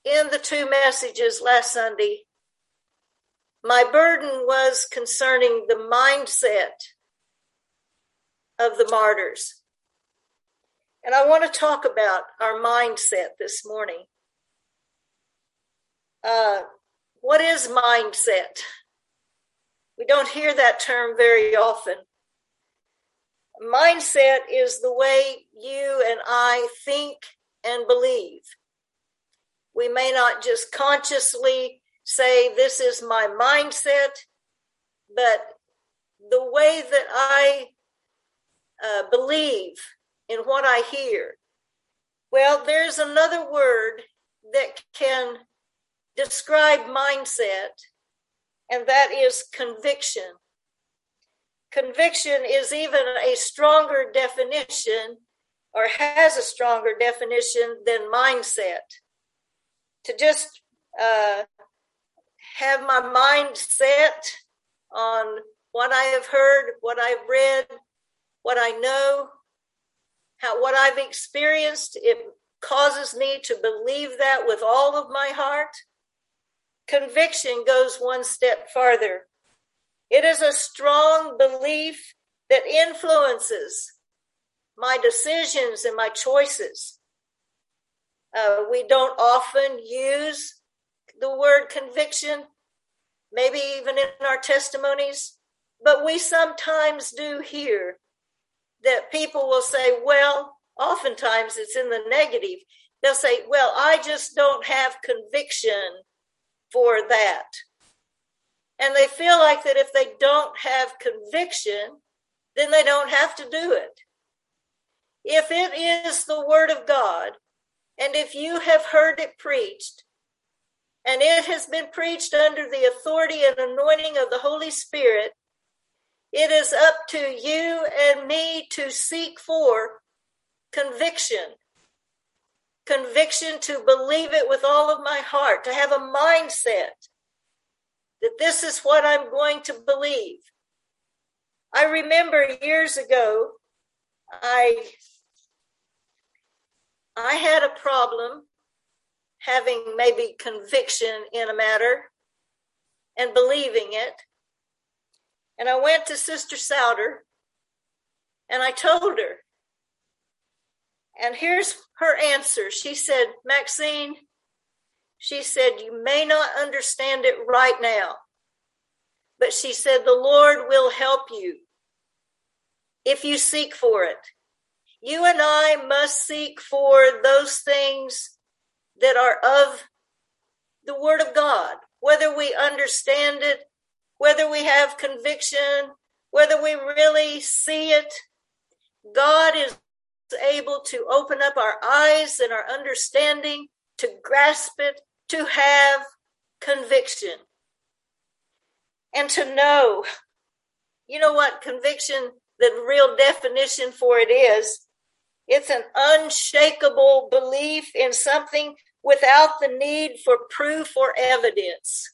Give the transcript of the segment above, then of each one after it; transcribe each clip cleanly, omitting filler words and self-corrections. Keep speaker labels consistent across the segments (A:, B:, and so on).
A: in the two messages last Sunday, my burden was concerning the mindset of the martyrs. And I want to talk about our mindset this morning. What is mindset? We don't hear that term very often. Mindset is the way you and I think and believe. We may not just consciously say, this is my mindset, but the way that I believe in what I hear. Well, there's another word that can describe mindset, and that is conviction. Conviction is even a stronger definition, or has a stronger definition than mindset. To just have my mind set on what I have heard, what I've read, what I know, what I've experienced, it causes me to believe that with all of my heart. Conviction goes one step farther. It is a strong belief that influences my decisions and my choices. We don't often use the word conviction, maybe even in our testimonies, but we sometimes do hear that people will say, well, oftentimes it's in the negative. They'll say, well, I just don't have conviction for that. And they feel like that if they don't have conviction, then they don't have to do it. If it is the Word of God, and if you have heard it preached, and it has been preached under the authority and anointing of the Holy Spirit, it is up to you and me to seek for conviction. Conviction to believe it with all of my heart, to have a mindset that this is what I'm going to believe. I remember years ago, I had a problem having maybe conviction in a matter and believing it. And I went to Sister Souter and I told her. And here's her answer. She said, Maxine, she said, you may not understand it right now, but she said, the Lord will help you if you seek for it. You and I must seek for those things that are of the Word of God, whether we understand it, whether we have conviction, whether we really see it. God is able to open up our eyes and our understanding to grasp it, to have conviction and to know. You know what conviction, the real definition for it is? It's an unshakable belief in something without the need for proof or evidence.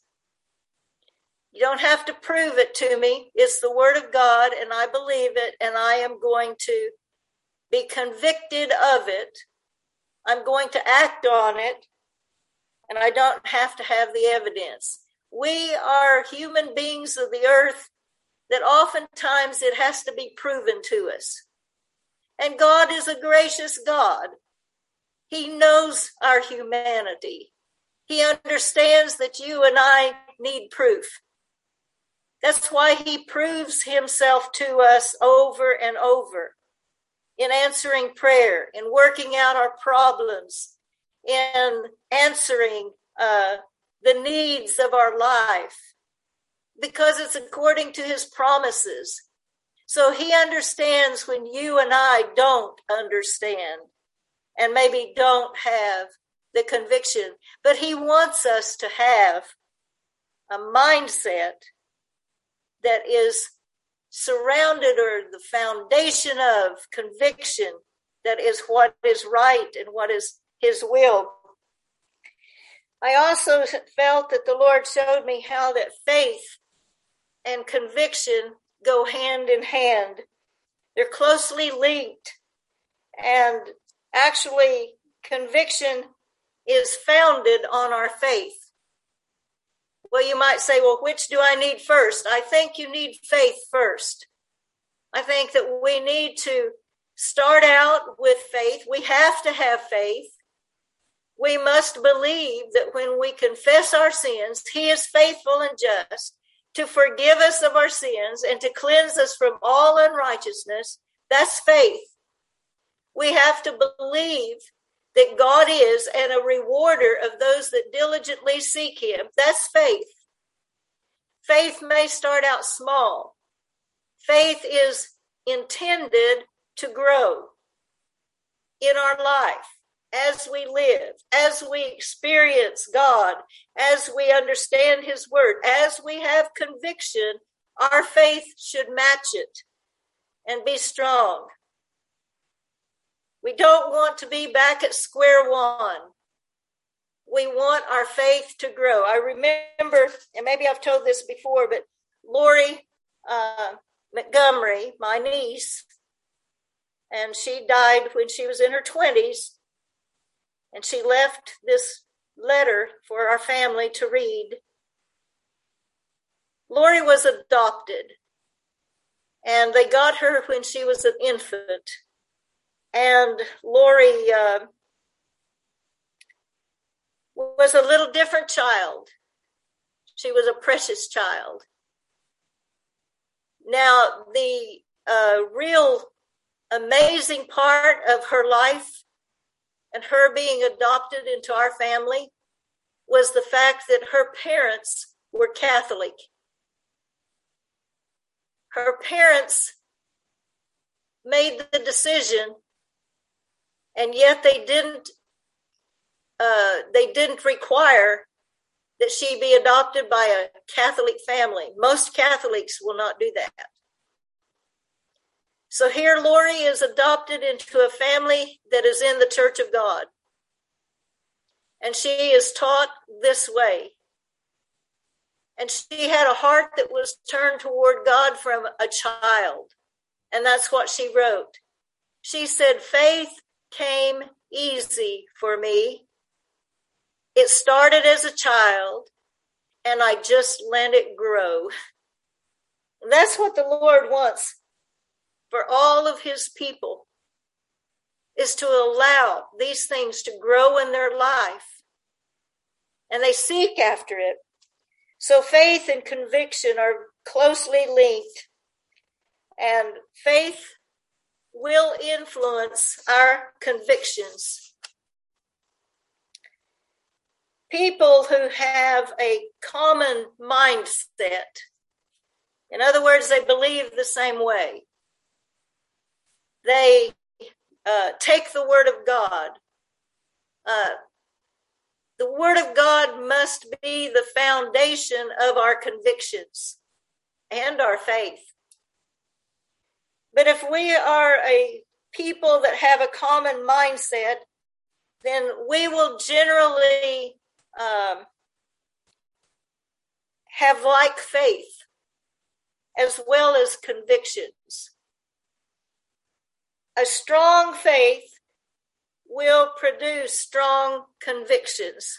A: You don't have to prove it to me. It's the Word of God, and I believe it, and I am going to be convicted of it. I'm going to act on it, and I don't have to have the evidence. We are human beings of the earth that oftentimes it has to be proven to us. And God is a gracious God. He knows our humanity. He understands that you and I need proof. That's why he proves himself to us over and over in answering prayer, in working out our problems, in answering the needs of our life, because it's according to his promises. So he understands when you and I don't understand and maybe don't have the conviction, but he wants us to have a mindset that is surrounded, or the foundation of conviction, that is what is right and what is his will. I also felt that the Lord showed me how that faith and conviction go hand in hand. They're closely linked. And actually, conviction is founded on our faith. Well, you might say, well, which do I need first? I think you need faith first. I think that we need to start out with faith. We have to have faith. We must believe that when we confess our sins, He is faithful and just to forgive us of our sins and to cleanse us from all unrighteousness. That's faith. We have to believe that God is and a rewarder of those that diligently seek Him. That's faith. Faith may start out small. Faith is intended to grow in our life as we live, as we experience God, as we understand His word, as we have conviction. Our faith should match it and be strong. We don't want to be back at square one. We want our faith to grow. I remember, and maybe I've told this before, but Lori Montgomery, my niece, and she died when she was in her 20s, and she left this letter for our family to read. Lori was adopted, and they got her when she was an infant. And Lori was a little different child. She was a precious child. Now, the real amazing part of her life and her being adopted into our family was the fact that her parents were Catholic. Her parents made the decision, and yet they didn't require that she be adopted by a Catholic family. Most Catholics will not do that. So here Lori is adopted into a family that is in the Church of God. And she is taught this way. And she had a heart that was turned toward God from a child. And that's what she wrote. She said, "Faith came easy for me. It started as a child, and I just let it grow." And that's what the Lord wants for all of His people, is to allow these things to grow in their life. And they seek after it. So faith and conviction are closely linked. And faith will influence our convictions. People who have a common mindset, in other words, they believe the same way. They take the Word of God. The Word of God must be the foundation of our convictions and our faith. But if we are a people that have a common mindset, then we will generally have like faith as well as convictions. A strong faith will produce strong convictions.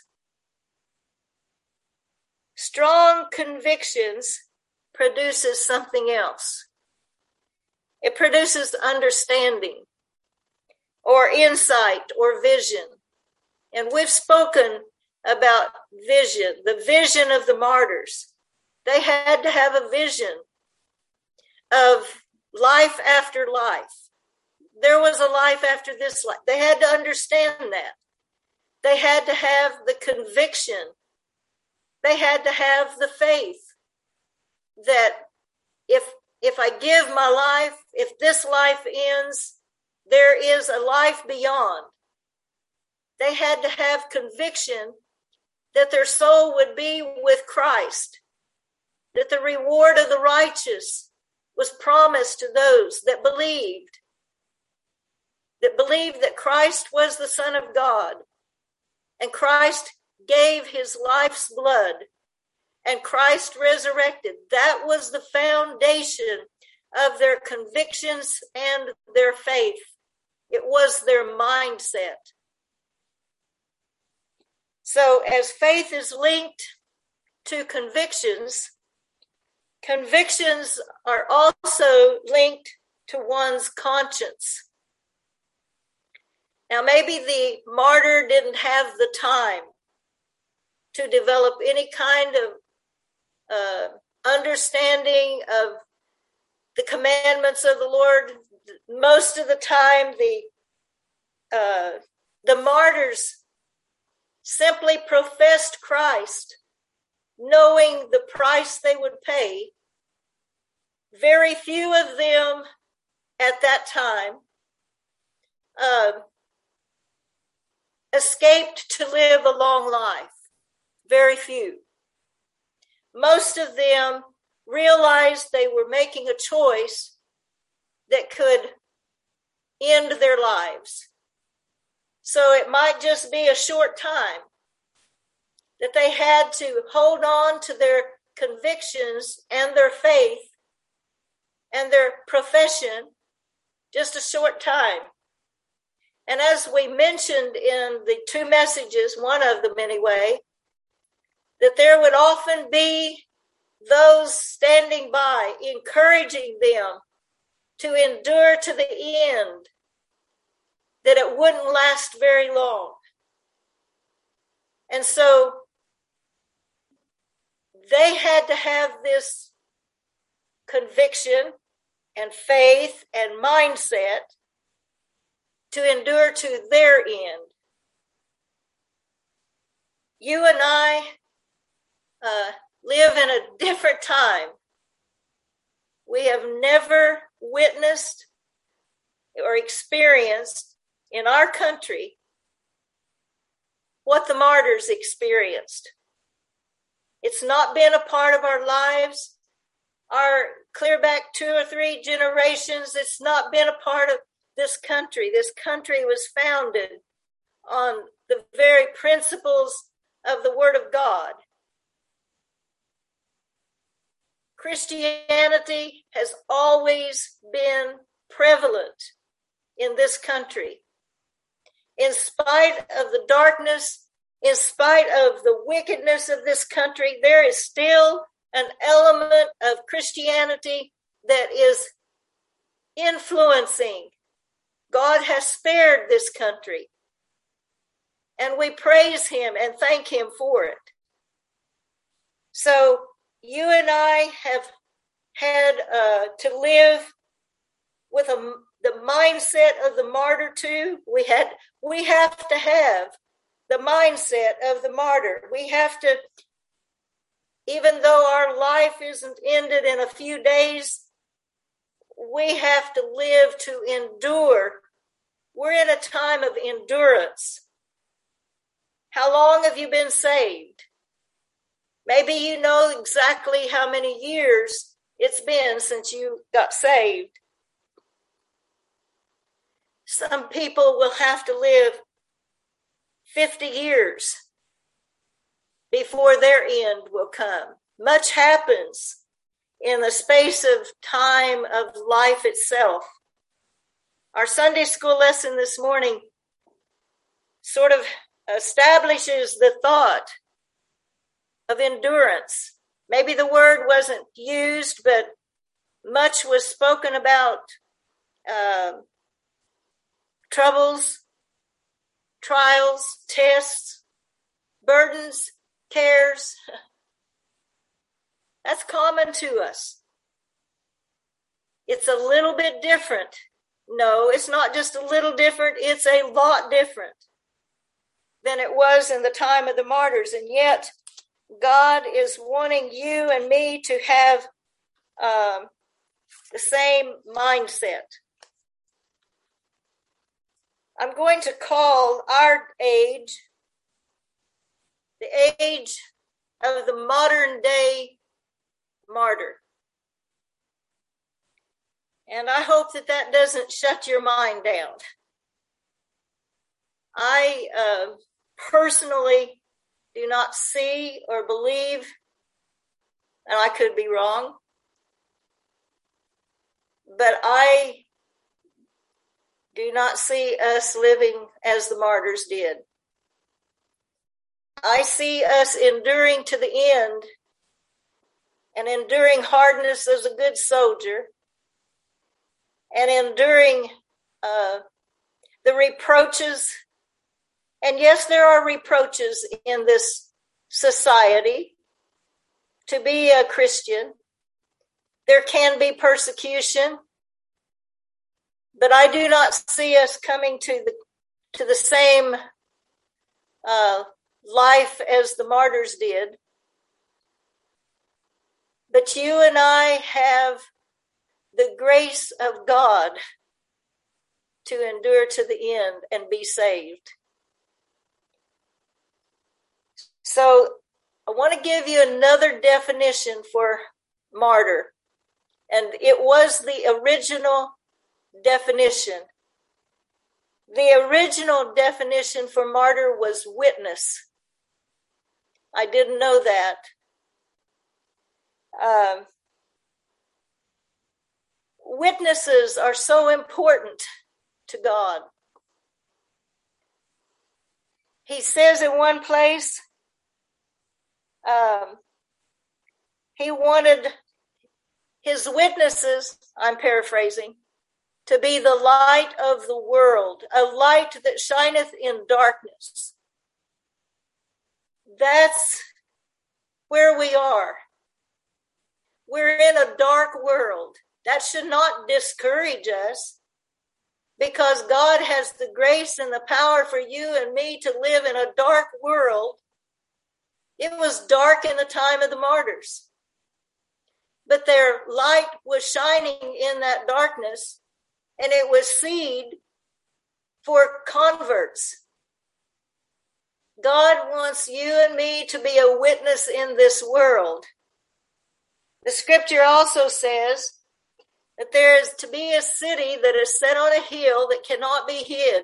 A: Strong convictions produces something else. It produces understanding or insight or vision. And we've spoken about vision, the vision of the martyrs. They had to have a vision of life after life. There was a life after this life. They had to understand that. They had to have the conviction. They had to have the faith that if I give my life, if this life ends, there is a life beyond. They had to have conviction that their soul would be with Christ, that the reward of the righteous was promised to those that believed that Christ was the Son of God, and Christ gave His life's blood, and Christ resurrected. That was the foundation of their convictions and their faith. It was their mindset. So as faith is linked to convictions, convictions are also linked to one's conscience. Now, maybe the martyr didn't have the time to develop any kind of understanding of the commandments of the Lord. Most of the time, the martyrs simply professed Christ, knowing the price they would pay. Very few of them at that time escaped to live a long life. Very few. Most of them realized they were making a choice that could end their lives. So it might just be a short time that they had to hold on to their convictions and their faith and their profession, just a short time. And as we mentioned in the two messages, one of them anyway, that there would often be those standing by, encouraging them to endure to the end, that it wouldn't last very long. And so they had to have this conviction and faith and mindset to endure to their end. You and I live in a different time. We have never witnessed or experienced in our country what the martyrs experienced. It's not been a part of our lives. Our clear back 2 or 3 generations, it's not been a part of this country. This country was founded on the very principles of the Word of God. Christianity has always been prevalent in this country. In spite of the darkness, in spite of the wickedness of this country, there is still an element of Christianity that is influencing. God has spared this country, and we praise Him and thank Him for it. So you and I have had to live with the mindset of the martyr too. We have to have the mindset of the martyr. We have to, even though our life isn't ended in a few days, we have to live to endure. We're in a time of endurance. How long have you been saved? Maybe you know exactly how many years it's been since you got saved. Some people will have to live 50 years before their end will come. Much happens in the space of time of life itself. Our Sunday school lesson this morning sort of establishes the thought of endurance. Maybe the word wasn't used, but much was spoken about troubles, trials, tests, burdens, cares. That's common to us. It's a little bit different. No, it's not just a little different. It's a lot different than it was in the time of the martyrs. And yet, God is wanting you and me to have the same mindset. I'm going to call our age the age of the modern day martyr. And I hope that doesn't shut your mind down. I personally do not see or believe, and I could be wrong, but I do not see us living as the martyrs did. I see us enduring to the end and enduring hardness as a good soldier and enduring the reproaches. And yes, there are reproaches in this society to be a Christian. There can be persecution, but I do not see us coming to the same life as the martyrs did. But you and I have the grace of God to endure to the end and be saved. So I want to give you another definition for martyr. And it was the original definition. The original definition for martyr was witness. I didn't know that. Witnesses are so important to God. He says in one place, he wanted his witnesses, I'm paraphrasing, to be the light of the world, a light that shineth in darkness. That's where we are. We're in a dark world. That should not discourage us, because God has the grace and the power for you and me to live in a dark world. It was dark in the time of the martyrs, but their light was shining in that darkness, and it was seed for converts. God wants you and me to be a witness in this world. The scripture also says that there is to be a city that is set on a hill that cannot be hid.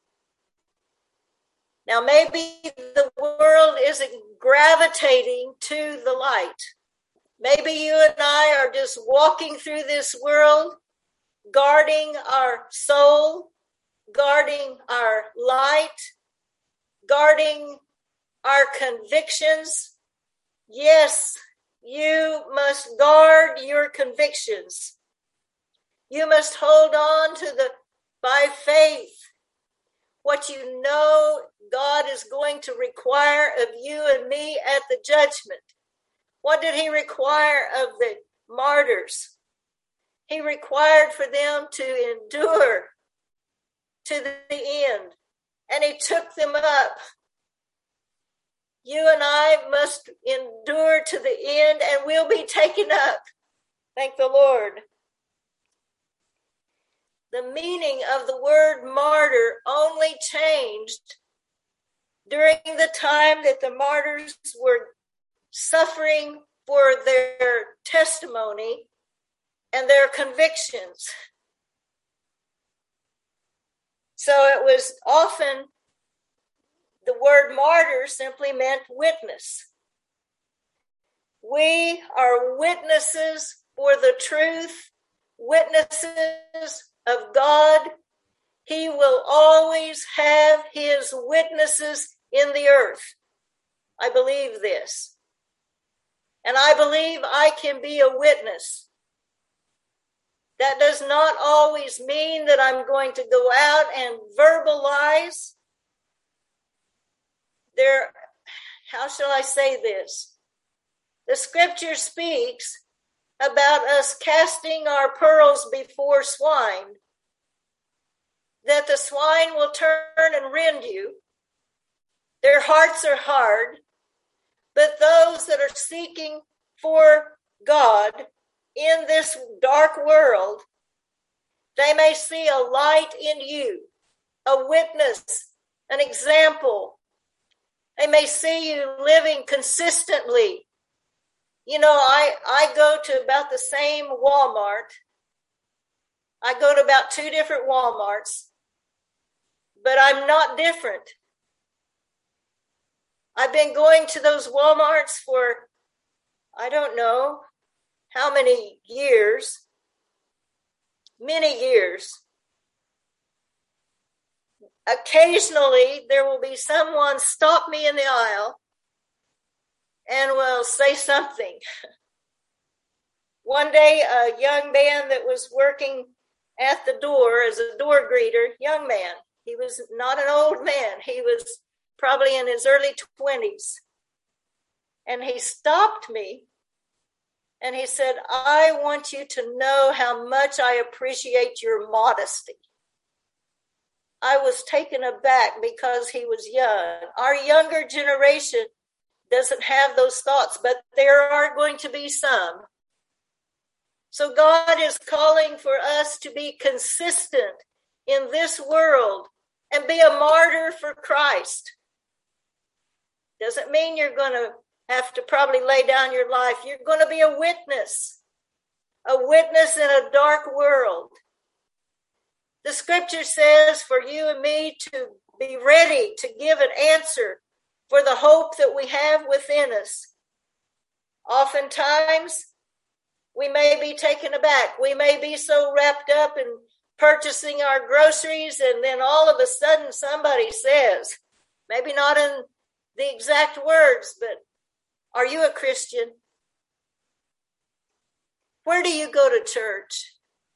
A: Now, maybe the world isn't gravitating to the light. Maybe you and I are just walking through this world, guarding our soul, guarding our light, guarding our convictions. Yes, you must guard your convictions. You must hold on to by faith, what you know God is going to require of you and me at the judgment. What did he require of the martyrs? He required for them to endure to the end, and he took them up. You and I must endure to the end, and we'll be taken up. Thank the Lord. The meaning of the word martyr only changed during the time that the martyrs were suffering for their testimony and their convictions. So it was often, the word martyr simply meant witness. We are witnesses for the truth, witnesses of God. He will always have his witnesses in the earth. I believe this. And I believe I can be a witness. That does not always mean that I'm going to go out and verbalize. How shall I say this? The scripture speaks about us casting our pearls before swine, that the swine will turn and rend you. Their hearts are hard, but those that are seeking for God in this dark world, they may see a light in you, a witness, an example. They may see you living consistently. You know, I go to about the same Walmart. I go to about 2 different Walmarts, but I'm not different. I've been going to those Walmarts for, I don't know how many years, many years. Occasionally, there will be someone stop me in the aisle and will say something. One day, a young man that was working at the door as a door greeter, young man, he was not an old man, he was probably in his early 20s. And he stopped me and he said, I want you to know how much I appreciate your modesty. I was taken aback because he was young. Our younger generation doesn't have those thoughts, but there are going to be some. So God is calling for us to be consistent in this world and be a martyr for Christ. Doesn't mean you're going to have to probably lay down your life. You're going to be a witness in a dark world. The scripture says for you and me to be ready to give an answer for the hope that we have within us. Oftentimes, we may be taken aback. We may be so wrapped up in purchasing our groceries, and then all of a sudden somebody says, maybe not in the exact words, but are you a Christian? Where do you go to church?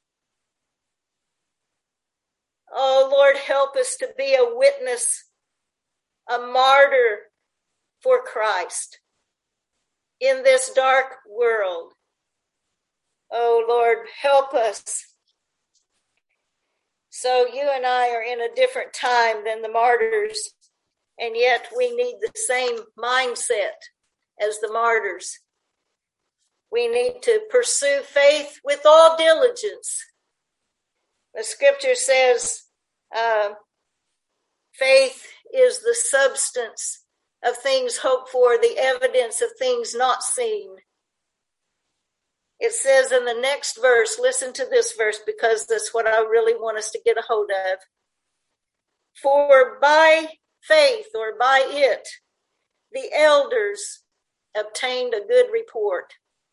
A: Oh, Lord, help us to be a witness, a martyr for Christ in this dark world. Oh, Lord, help us. So you and I are in a different time than the martyrs, and yet we need the same mindset as the martyrs. We need to pursue faith with all diligence. The scripture says, faith is the substance of things hoped for, the evidence of things not seen. It says in the next verse, listen to this verse because that's what I really want us to get a hold of. For by faith, or by it, the elders obtained a good report.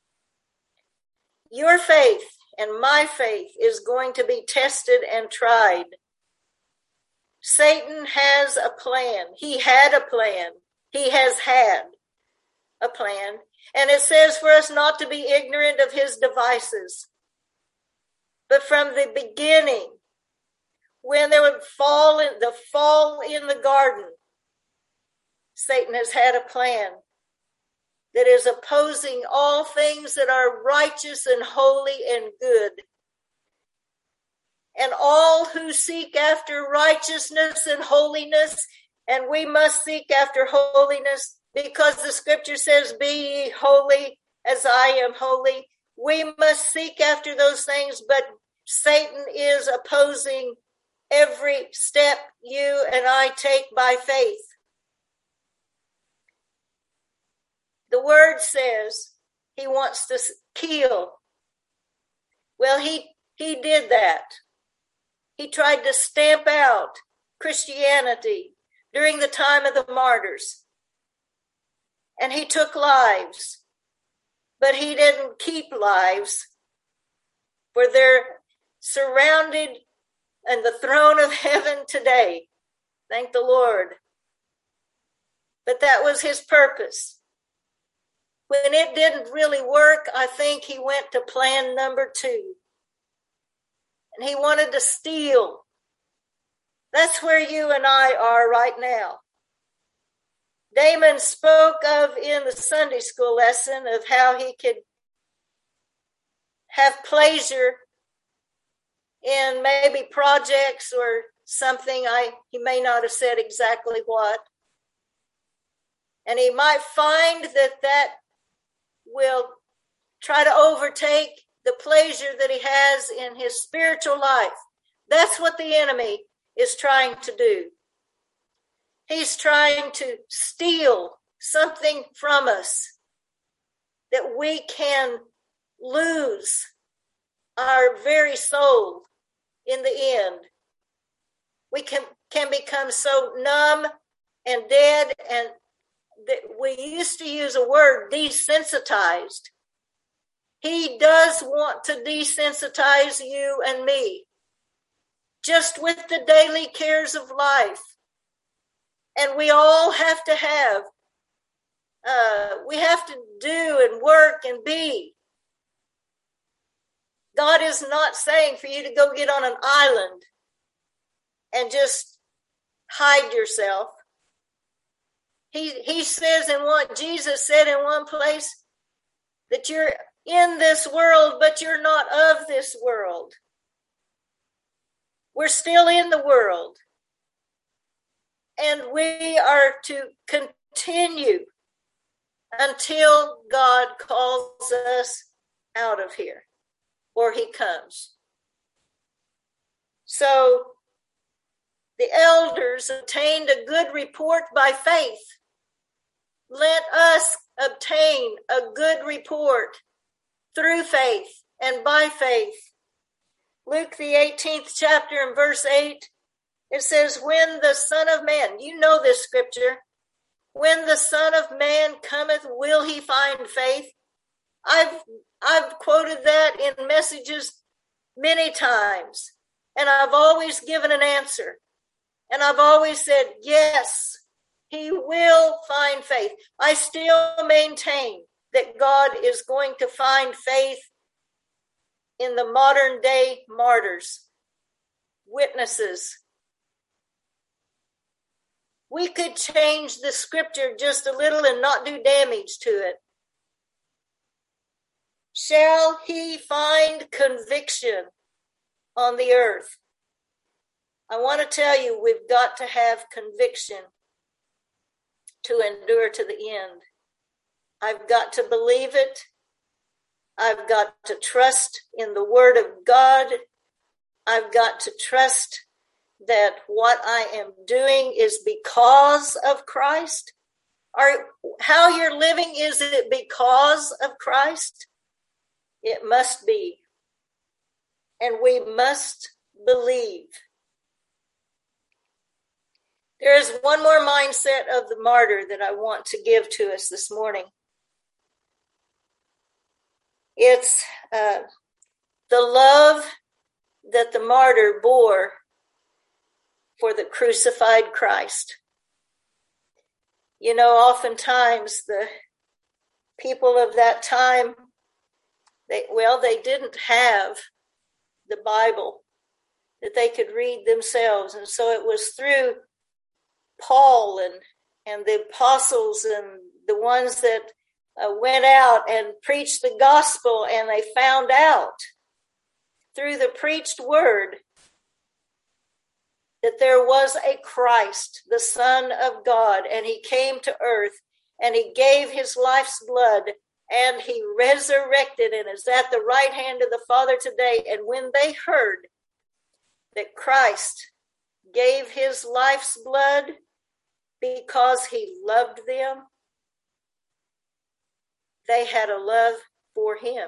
A: Your faith and my faith is going to be tested and tried. Satan has a plan. He had a plan. He has had a plan. And it says for us not to be ignorant of his devices. But from the beginning, when there would fall in the garden, Satan has had a plan that is opposing all things that are righteous and holy and good. And all who seek after righteousness and holiness, and we must seek after holiness because the scripture says, be ye holy as I am holy. We must seek after those things, but Satan is opposing every step you and I take by faith. The word says he wants to kill. Well, he did that. He tried to stamp out Christianity during the time of the martyrs. And he took lives. But he didn't keep lives. For they're surrounded in the throne of heaven today. Thank the Lord. But that was his purpose. When it didn't really work, I think he went to plan number 2. And he wanted to steal. That's where you and I are right now. Damon spoke of in the Sunday school lesson of how he could have pleasure in maybe projects or something. He may not have said exactly what. And he might find that will try to overtake the pleasure that he has in his spiritual life. That's what the enemy is trying to do. He's trying to steal something from us that we can lose our very soul in the end. We can become so numb and dead, and we used to use a word, desensitized. He does want to desensitize you and me, just with the daily cares of life. And we all have to have we have to do and work and be. God is not saying for you to go get on an island and just hide yourself. He says in what Jesus said in one place that you're in this world, but you're not of this world. We're still in the world. And we are to continue until God calls us out of here or he comes. So the elders obtained a good report by faith. Let us obtain a good report through faith and by faith. Luke, the 18th chapter and verse 8, it says, when the Son of Man, you know this scripture, when the Son of Man cometh, will he find faith? I've quoted that in messages many times, and I've always given an answer. And I've always said, yes, he will find faith. I still maintain that God is going to find faith in the modern day martyrs, witnesses. We could change the scripture just a little and not do damage to it. Shall he find conviction on the earth? I want to tell you, we've got to have conviction to endure to the end. I've got to believe it. I've got to trust in the word of God. I've got to trust that what I am doing is because of Christ. How you're living, is it because of Christ? It must be. And we must believe. There is one more mindset of the martyr that I want to give to us this morning. It's the love that the martyr bore for the crucified Christ. You know, oftentimes the people of that time, they didn't have the Bible that they could read themselves. And so it was through Paul and the apostles and the ones that went out and preached the gospel, and they found out through the preached word that there was a Christ, the Son of God, and he came to earth and he gave his life's blood and he resurrected and is at the right hand of the Father today. And when they heard that Christ gave his life's blood because he loved them, they had a love for him.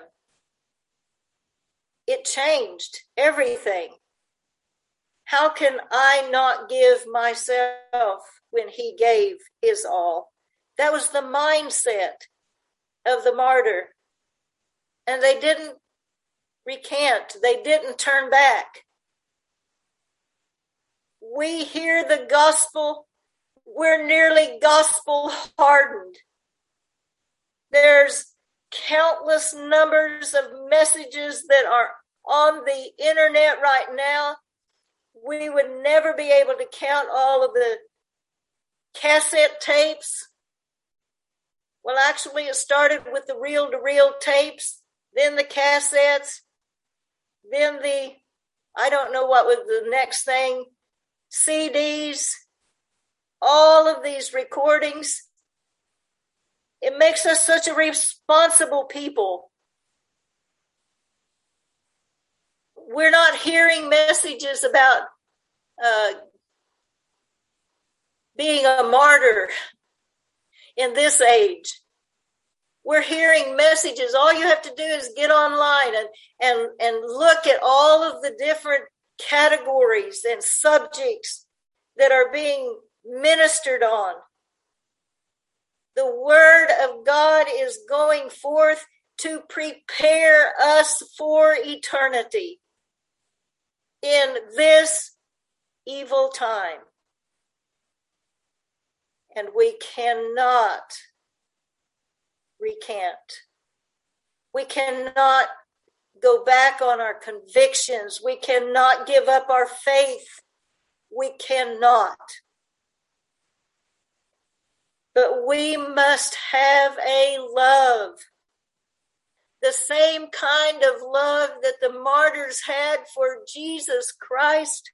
A: It changed everything. How can I not give myself when he gave his all? That was the mindset of the martyr. And they didn't recant. They didn't turn back. We hear the gospel. We're nearly gospel hardened. There's countless numbers of messages that are on the internet right now. We would never be able to count all of the cassette tapes. Well, actually, it started with the reel-to-reel tapes, then the cassettes, then I don't know what was the next thing, CDs, all of these recordings. It makes us such a responsible people. We're not hearing messages about being a martyr in this age. We're hearing messages. All you have to do is get online and look at all of the different categories and subjects that are being ministered on. The word of God is going forth to prepare us for eternity in this evil time. And we cannot recant. We cannot go back on our convictions. We cannot give up our faith. We cannot. But we must have a love, the same kind of love that the martyrs had for Jesus Christ.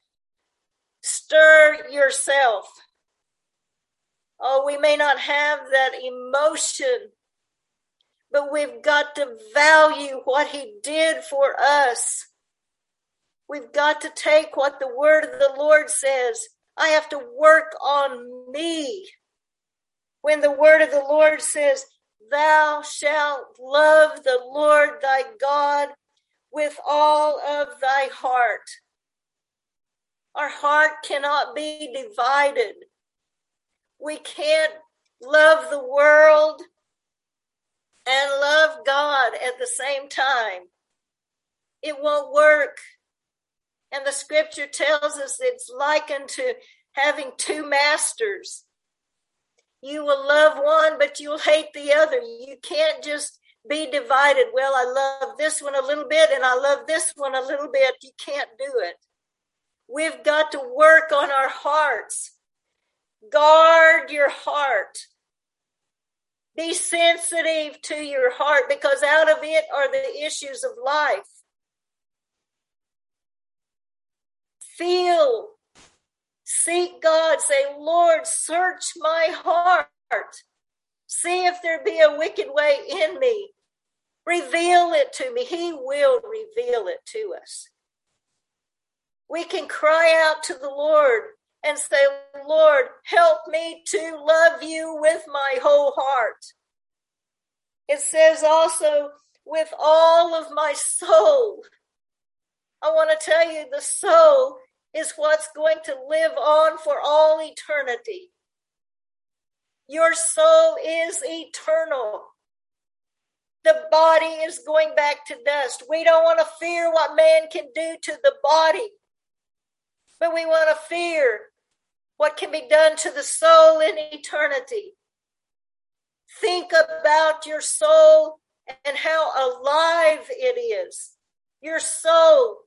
A: Stir yourself. Oh, we may not have that emotion, but we've got to value what he did for us. We've got to take what the word of the Lord says. I have to work on me. When the word of the Lord says, thou shalt love the Lord thy God with all of thy heart. Our heart cannot be divided. We can't love the world and love God at the same time. It won't work. And the scripture tells us it's likened to having two masters. You will love one, but you'll hate the other. You can't just be divided. Well, I love this one a little bit and I love this one a little bit. You can't do it. We've got to work on our hearts. Guard your heart. Be sensitive to your heart, because out of it are the issues of life. Feel. Seek God. Say, Lord, search my heart. See if there be a wicked way in me. Reveal it to me. He will reveal it to us. We can cry out to the Lord and say, Lord, help me to love you with my whole heart. It says also, with all of my soul. I want to tell you, the soul is what's going to live on for all eternity. Your soul is eternal. The body is going back to dust. We don't want to fear what man can do to the body, but we want to fear what can be done to the soul in eternity. Think about your soul and how alive it is. Your soul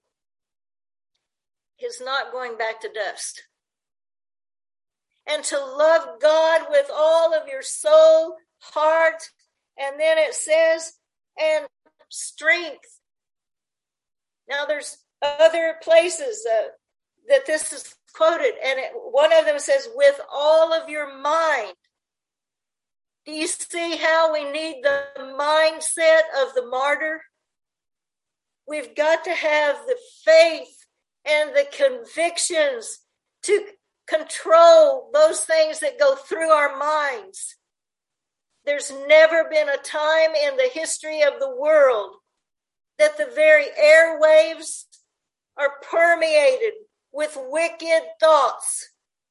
A: is not going back to dust. And to love God with all of your soul, heart, and then it says, and strength. Now there's other places that this is quoted, and one of them says, with all of your mind. Do you see how we need the mindset of the martyr? We've got to have the faith and the convictions to control those things that go through our minds. There's never been a time in the history of the world that the very airwaves are permeated with wicked thoughts.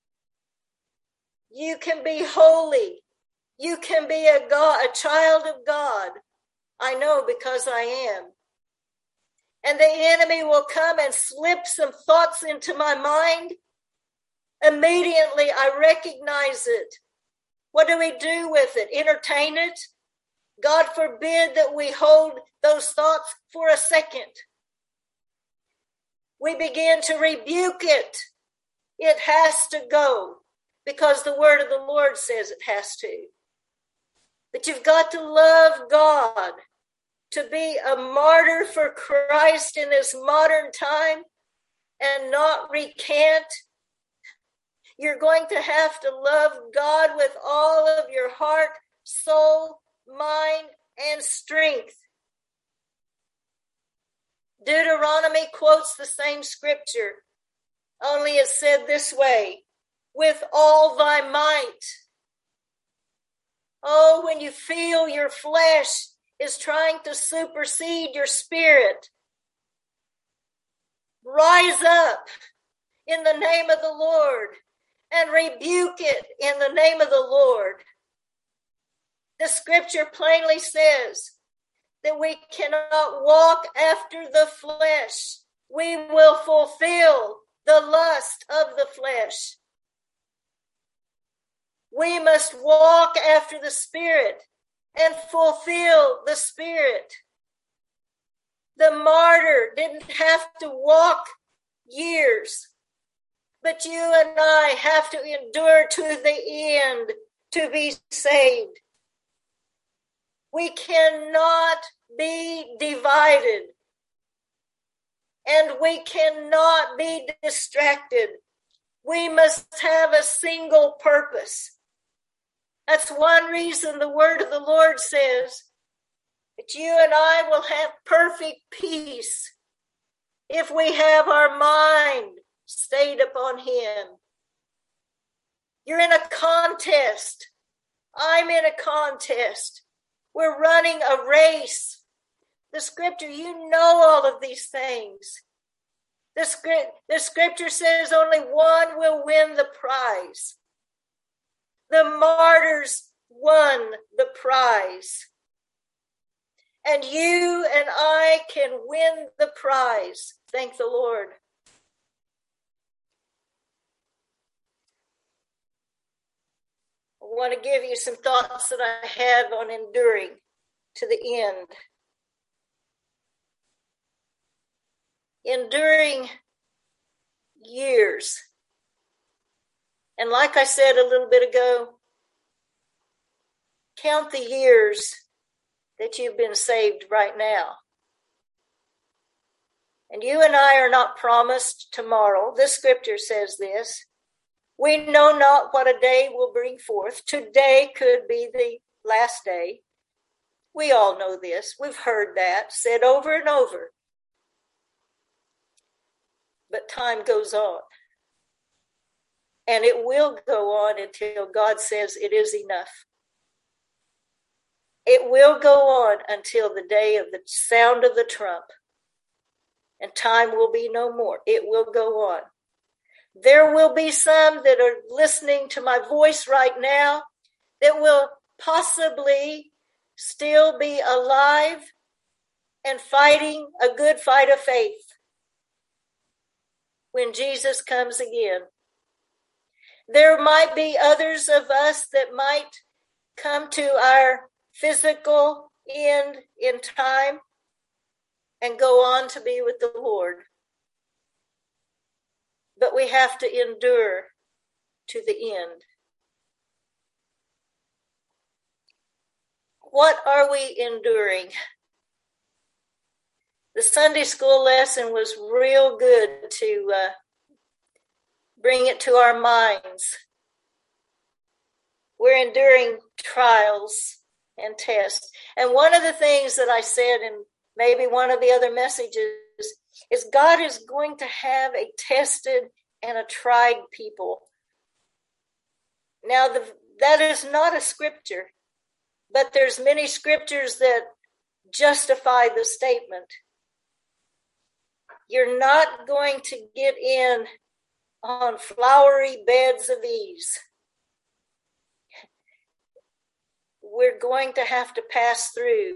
A: You can be holy. You can be a child of God. I know, because I am. And the enemy will come and slip some thoughts into my mind. Immediately I recognize it. What do we do with it? Entertain it? God forbid that we hold those thoughts for a second. We begin to rebuke it. It has to go, because the word of the Lord says it has to. But you've got to love God. To be a martyr for Christ in this modern time and not recant. You're going to have to love God with all of your heart, soul, mind, and strength. Deuteronomy quotes the same scripture, only it's said this way, with all thy might. Oh, when you feel your flesh is trying to supersede your spirit, rise up in the name of the Lord and rebuke it in the name of the Lord. The scripture plainly says that we cannot walk after the flesh. We will fulfill the lust of the flesh. We must walk after the Spirit. and fulfill the Spirit. The martyr didn't have to walk years, but you and I have to endure to the end to be saved. We cannot be divided, and we cannot be distracted. We must have a single purpose. That's one reason the word of the Lord says that you and I will have perfect peace if we have our mind stayed upon Him. You're in a contest. I'm in a contest. We're running a race. The scripture, you know all of these things. The scripture says only one will win the prize. The martyrs won the prize. And you and I can win the prize. Thank the Lord. I want to give you some thoughts that I have on enduring to the end. Enduring years. And like I said a little bit ago, count the years that you've been saved right now. And you and I are not promised tomorrow. This scripture says this. We know not what a day will bring forth. Today could be the last day. We all know this. We've heard that said over and over. But time goes on. And it will go on until God says it is enough. It will go on until the day of the sound of the trump. And time will be no more. It will go on. There will be some that are listening to my voice right now that will possibly still be alive and fighting a good fight of faith when Jesus comes again. There might be others of us that might come to our physical end in time and go on to be with the Lord. But we have to endure to the end. What are we enduring? The Sunday school lesson was real good to bring it to our minds. We're enduring trials and tests. And one of the things that I said in maybe one of the other messages is God is going to have a tested and a tried people. Now, that is not a scripture, but there's many scriptures that justify the statement. You're not going to get in on flowery beds of ease. We're going to have to pass through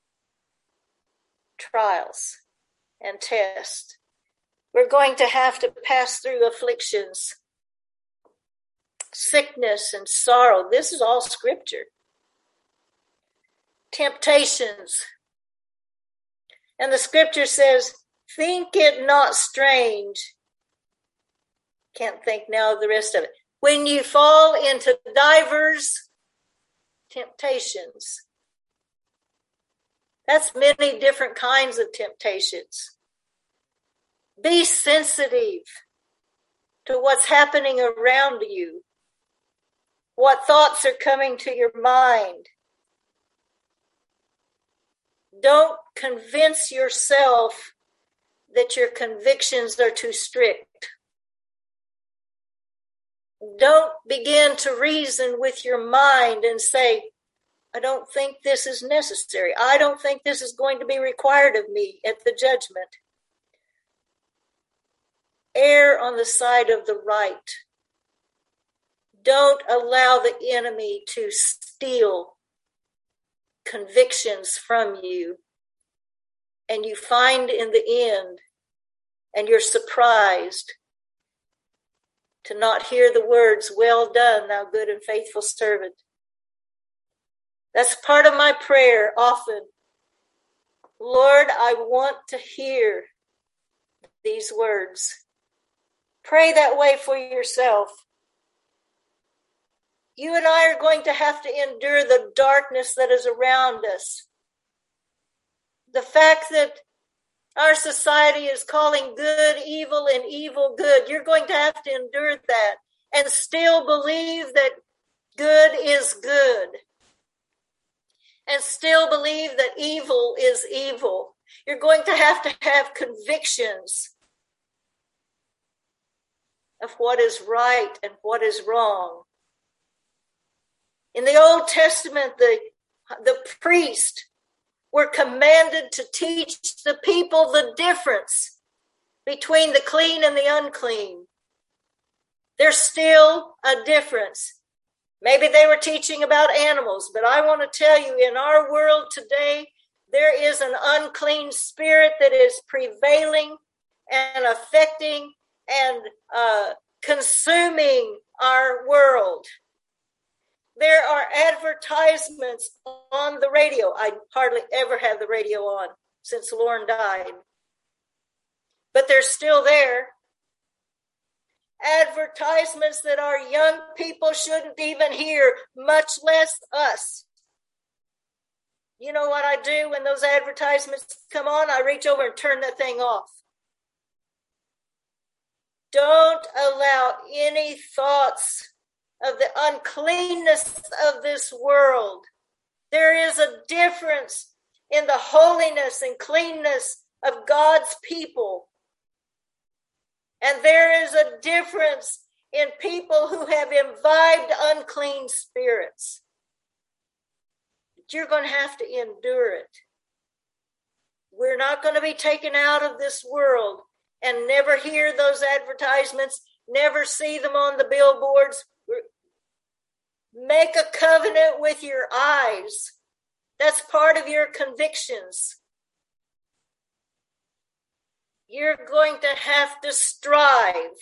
A: trials and tests. We're going to have to pass through afflictions, sickness and sorrow. This is all scripture. Temptations. And the scripture says, think it not strange. Can't think now of the rest of it. When you fall into divers temptations. That's many different kinds of temptations. Be sensitive to what's happening around you. What thoughts are coming to your mind. Don't convince yourself that your convictions are too strict. Don't begin to reason with your mind and say, I don't think this is necessary. I don't think this is going to be required of me at the judgment. Err on the side of the right. Don't allow the enemy to steal convictions from you. And you find in the end, and you're surprised to not hear the words, well done, thou good and faithful servant. That's part of my prayer often. Lord, I want to hear these words. Pray that way for yourself. You and I are going to have to endure the darkness that is around us. The fact that our society is calling good evil and evil good, you're going to have to endure that and still believe that good is good. And still believe that evil is evil. You're going to have convictions of what is right and what is wrong. In the Old Testament, the priests were commanded to teach the people the difference between the clean and the unclean. There's still a difference. Maybe they were teaching about animals, but I want to tell you, in our world today, there is an unclean spirit that is prevailing and affecting and consuming our world. There are advertisements on the radio. I hardly ever have the radio on since Lauren died, but they're still there. Advertisements that our young people shouldn't even hear, much less us. You know what I do when those advertisements come on? I reach over and turn that thing off. Don't allow any thoughts of the uncleanness of this world. There is a difference in the holiness and cleanness of God's people. And there is a difference in people who have imbibed unclean spirits. But you're going to have to endure it. We're not going to be taken out of this world and never hear those advertisements, never see them on the billboards. Make a covenant with your eyes. That's part of your convictions. You're going to have to strive.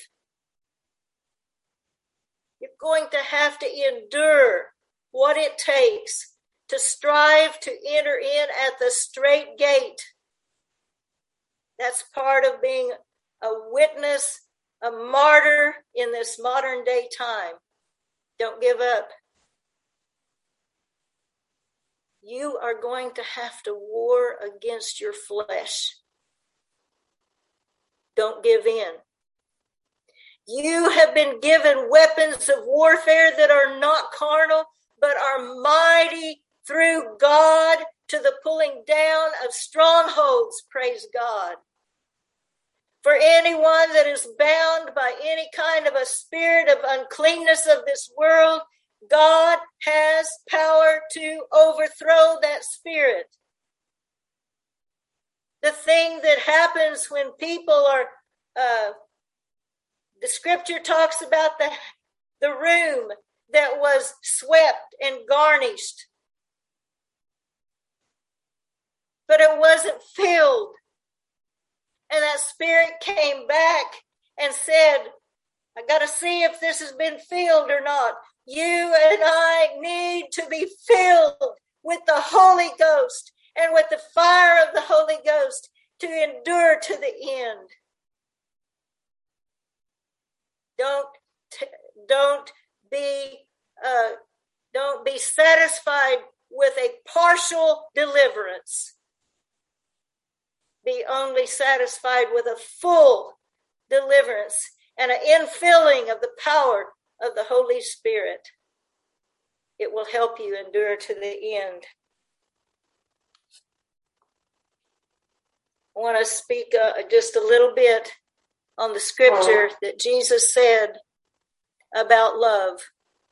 A: You're going to have to endure what it takes to strive to enter in at the straight gate. That's part of being a witness, a martyr in this modern day time. Don't give up. You are going to have to war against your flesh. Don't give in. You have been given weapons of warfare that are not carnal, but are mighty through God to the pulling down of strongholds, praise God. For anyone that is bound by any kind of a spirit of uncleanness of this world, God has power to overthrow that spirit. The thing that happens when people are, the scripture talks about the room that was swept and garnished, but it wasn't filled. And that spirit came back and said, I got to see if this has been filled or not. You and I need to be filled with the Holy Ghost and with the fire of the Holy Ghost to endure to the end. Don't be satisfied with a partial deliverance. Be only satisfied with a full deliverance and an infilling of the power of the Holy Spirit. It will help you endure to the end. I want to speak just a little bit on the scripture that Jesus said about love.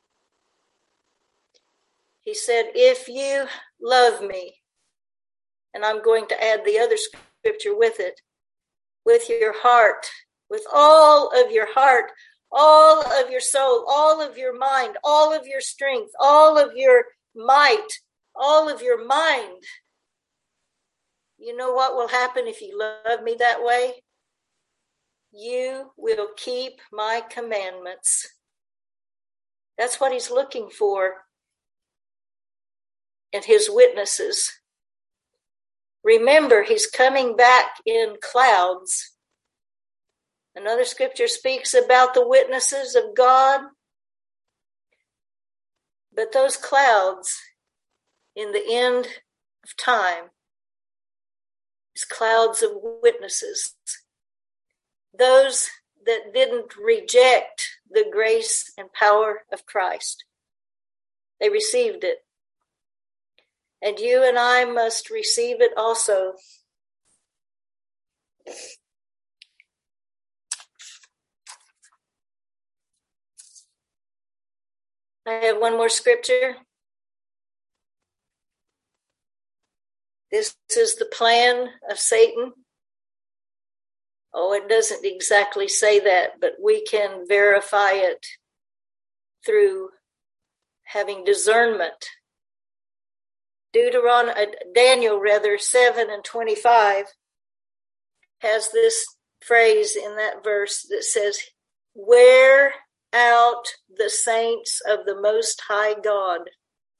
A: He said, if you love me, and I'm going to add the other scripture with it, with your heart, with all of your heart, all of your soul, all of your mind, all of your strength, all of your might, all of your mind. You know what will happen if you love me that way? You will keep my commandments. That's what he's looking for. and his witnesses. Remember, he's coming back in clouds. Another scripture speaks about the witnesses of God. But those clouds in the end of time is clouds of witnesses. Those that didn't reject the grace and power of Christ. They received it. And you and I must receive it also. I have one more scripture. This is the plan of Satan. Oh, it doesn't exactly say that, but we can verify it through having discernment. Daniel 7:25 has this phrase in that verse that says, "Wear out the saints of the Most High God."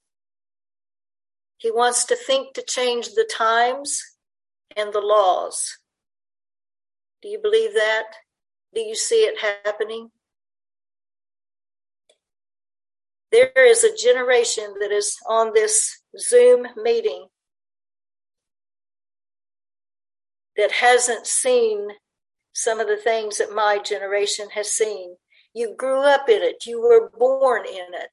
A: He wants to think to change the times and the laws. Do you believe that? Do you see it happening? There is a generation that is on this Zoom meeting that hasn't seen some of the things that my generation has seen. You grew up in it. You were born in it.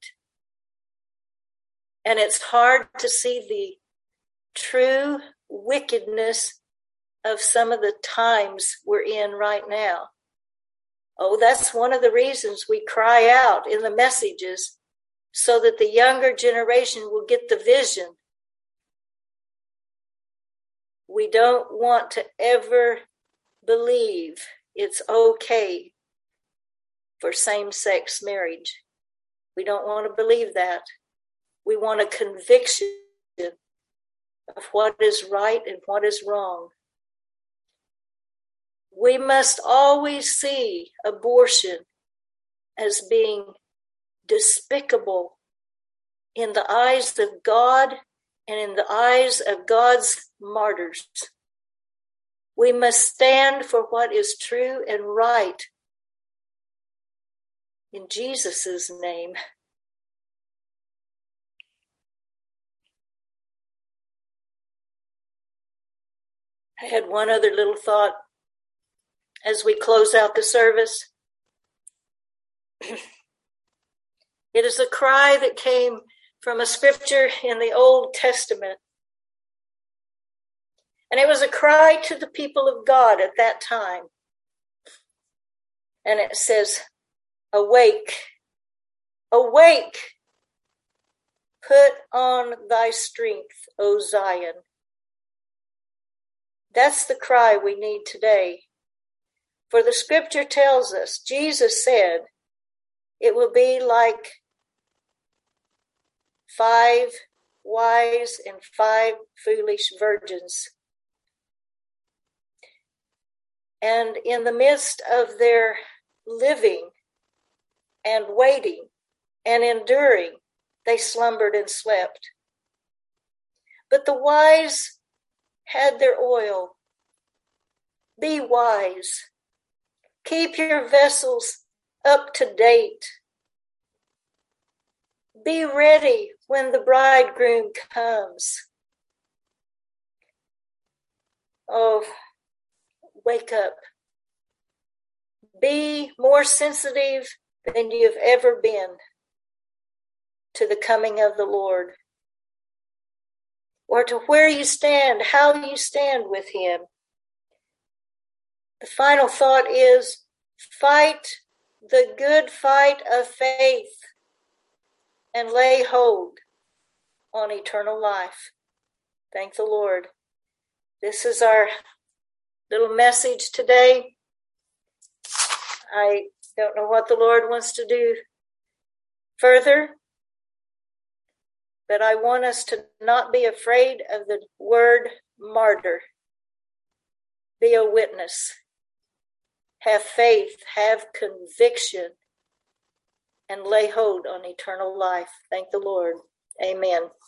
A: And it's hard to see the true wickedness of some of the times we're in right now. Oh, that's one of the reasons we cry out in the messages, so that the younger generation will get the vision. We don't want to ever believe it's okay for same-sex marriage. We don't want to believe that. We want a conviction of what is right and what is wrong. We must always see abortion as being despicable in the eyes of God and in the eyes of God's martyrs. We must stand for what is true and right in Jesus' name. I had one other little thought as we close out the service. It is a cry that came from a scripture in the Old Testament. And it was a cry to the people of God at that time. And it says, "Awake, awake, put on thy strength, O Zion." That's the cry we need today. For the scripture tells us, Jesus said, it will be like 5 wise and 5 foolish virgins. And in the midst of their living and waiting and enduring, they slumbered and slept. But the wise had their oil. Be wise. Keep your vessels up to date. Be ready when the bridegroom comes. Oh, wake up. Be more sensitive than you've ever been to the coming of the Lord, or to where you stand, how you stand with him. The final thought is, fight the good fight of faith and lay hold on eternal life. Thank the Lord. This is our little message today. I don't know what the Lord wants to do further, but I want us to not be afraid of the word martyr. Be a witness. Have faith, have conviction, and lay hold on eternal life. Thank the Lord. Amen.